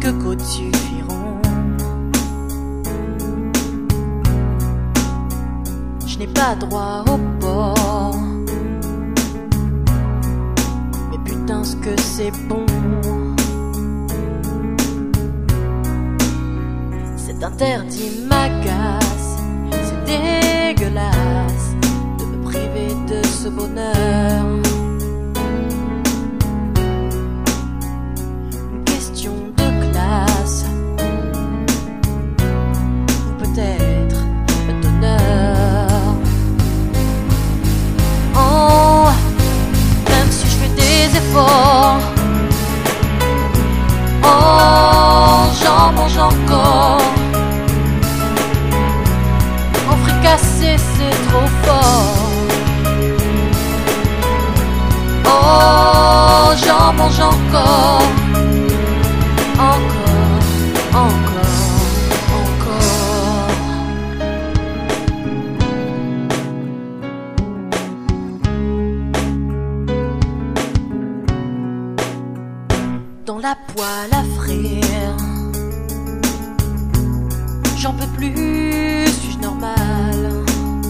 quelques gouttes suffiront. Je n'ai pas droit au port, mais putain ce que c'est bon. Cet interdit m'agace, c'est dégueulasse de me priver de ce bonheur. Une question de classe, ou peut-être d'honneur. Oh, même si je fais des efforts, oh, j'en mange encore. En fricassé c'est trop fort. Oh, j'en mange encore. Encore, encore, encore. Dans la poêle à frire, j'en peux plus, suis-je normal?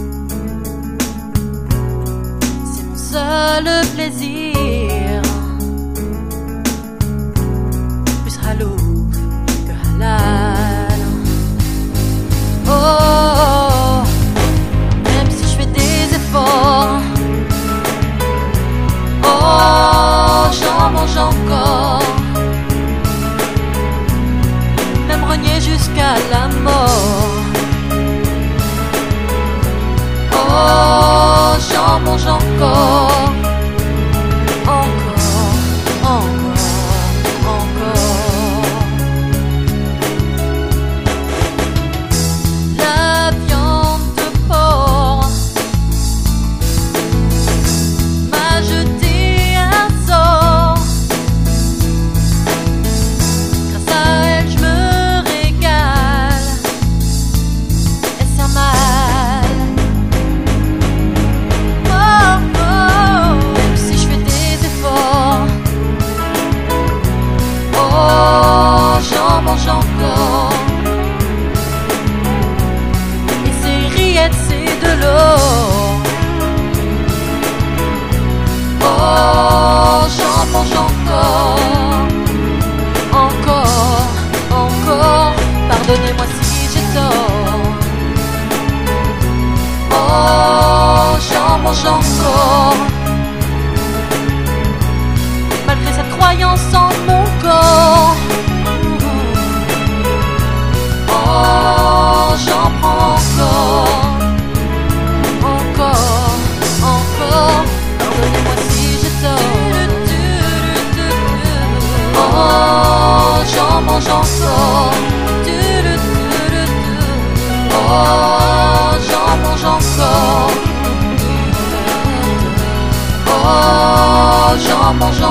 C'est mon seul plaisir, plus halouf que halal. Oh, même si je fais des efforts, oh, j'en mange encore. Même renier jusqu'à la mort. Oh, j'en mange encore. Encore, encore, encore. La viande de porc m'a jeté un sort. Grâce à elle je me régale. Est-ce un mal? Oh, oh, même si je fais des efforts, oh, j'en mange encore. Et ces rillettes c'est de l'eau. Oh, j'en mange encore. Encore, encore. Pardonnez-moi si j'ai tort. Oh, j'en mange encore. Malgré cette croyance en mon corps. Oh, j'en prends encore. Encore, encore. Pardonnez-moi si j'ai tort. Oh, j'en mange encore. Oh, j'en mange encore. Oh, j'en mange